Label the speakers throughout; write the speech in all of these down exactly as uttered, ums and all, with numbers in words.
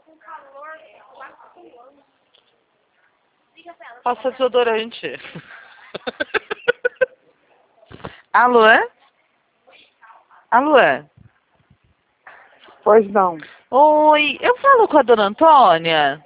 Speaker 1: Passa desodorante. Alô? Alô?
Speaker 2: Pois não.
Speaker 1: Oi, eu falo com a dona Antônia?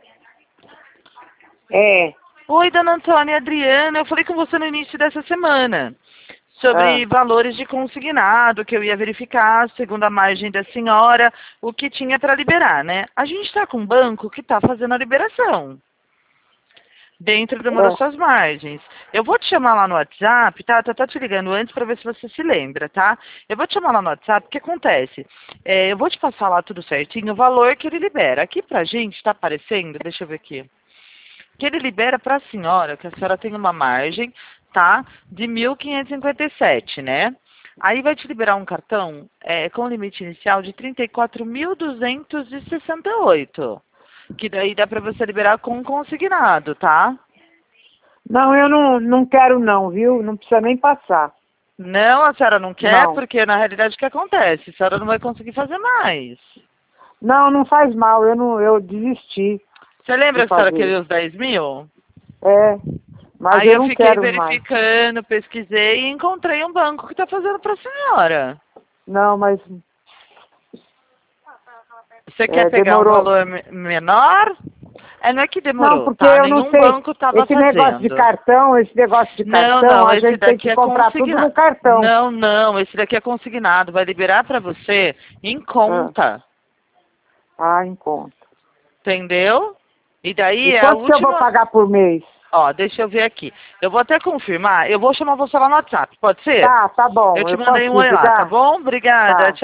Speaker 2: É.
Speaker 1: Oi, dona Antônia, Adriana, eu falei com você no início dessa semana sobre
Speaker 2: Ah.
Speaker 1: valores de consignado, que eu ia verificar, segundo a margem da senhora, o que tinha para liberar, né? A gente está com um banco que está fazendo a liberação dentro de uma
Speaker 2: É.
Speaker 1: das suas margens. Eu vou te chamar lá no WhatsApp, tá? Eu tô até te ligando antes para ver se você se lembra, tá? Eu vou te chamar lá no WhatsApp, o que acontece? É, eu vou te passar lá tudo certinho, o valor que ele libera. Aqui pra gente tá aparecendo, deixa eu ver aqui, que ele libera para a senhora, que a senhora tem uma margem, tá, de mil quinhentos e cinquenta e sete, né? Aí vai te liberar um cartão é, com limite inicial de trinta e quatro mil duzentos e sessenta e oito, que daí dá para você liberar com consignado, tá?
Speaker 2: Não, eu não, não quero não, viu? Não precisa nem passar.
Speaker 1: Não, a senhora não quer,
Speaker 2: Não.
Speaker 1: porque na realidade o que acontece? A senhora não vai conseguir fazer mais.
Speaker 2: Não, não faz mal, eu não, eu desisti
Speaker 1: Você lembra
Speaker 2: de
Speaker 1: que a senhora
Speaker 2: fazer.
Speaker 1: queria os dez mil?
Speaker 2: É, mas
Speaker 1: Aí
Speaker 2: eu
Speaker 1: eu
Speaker 2: não
Speaker 1: fiquei
Speaker 2: quero mais.
Speaker 1: verificando, pesquisei e encontrei um banco que está fazendo para a senhora.
Speaker 2: Não, mas
Speaker 1: Você
Speaker 2: é,
Speaker 1: quer pegar um
Speaker 2: demorou.
Speaker 1: valor me- menor? É, não é que
Speaker 2: Não,
Speaker 1: demorou,
Speaker 2: porque
Speaker 1: tá?
Speaker 2: eu não
Speaker 1: Nenhum
Speaker 2: sei.
Speaker 1: banco estava
Speaker 2: Esse negócio de
Speaker 1: fazendo.
Speaker 2: cartão, esse negócio de
Speaker 1: Não,
Speaker 2: cartão,
Speaker 1: não,
Speaker 2: a
Speaker 1: esse
Speaker 2: gente tem
Speaker 1: daqui
Speaker 2: que
Speaker 1: é
Speaker 2: comprar tudo no
Speaker 1: consignado.
Speaker 2: cartão.
Speaker 1: Não, não, esse daqui é consignado. Vai liberar para você em
Speaker 2: Ah,
Speaker 1: conta.
Speaker 2: ah, em conta.
Speaker 1: Entendeu? E daí
Speaker 2: E
Speaker 1: é a
Speaker 2: quanto que eu vou
Speaker 1: última...
Speaker 2: pagar por mês?
Speaker 1: Ó, deixa eu ver aqui. Eu vou até confirmar. Eu vou chamar você lá no WhatsApp, pode ser?
Speaker 2: Tá, tá
Speaker 1: Eu
Speaker 2: bom,
Speaker 1: te
Speaker 2: eu
Speaker 1: mandei um
Speaker 2: consigo,
Speaker 1: oi lá, tá
Speaker 2: tá?
Speaker 1: bom? Obrigada.
Speaker 2: Tá.
Speaker 1: Tchau.